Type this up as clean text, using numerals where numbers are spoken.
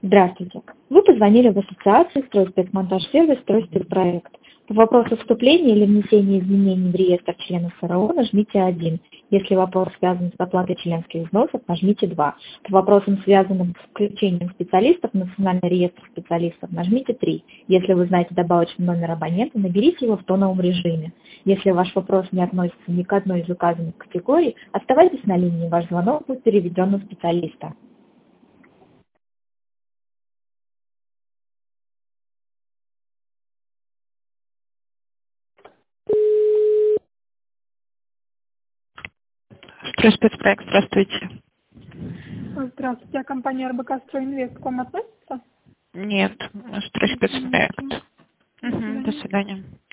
Здравствуйте. Вы позвонили в ассоциацию «Стройспецмонтаж-сервис», «Стройспецпроект». По вопросу вступления или внесения изменений в реестр членов СРО нажмите 1. Если вопрос связан с оплатой членских взносов, нажмите 2. По вопросам, связанным с включением специалистов в Национальный реестр специалистов, нажмите 3. Если вы знаете добавочный номер абонента, наберите его в тоновом режиме. Если ваш вопрос не относится ни к одной из указанных категорий, оставайтесь на линии, ваш звонок будет переведен на специалиста. Стройспецпроект, здравствуйте. Здравствуйте, а компания РБК «Стройинвест» к вам относится? Нет, Стройспецпроект. До свидания. До свидания.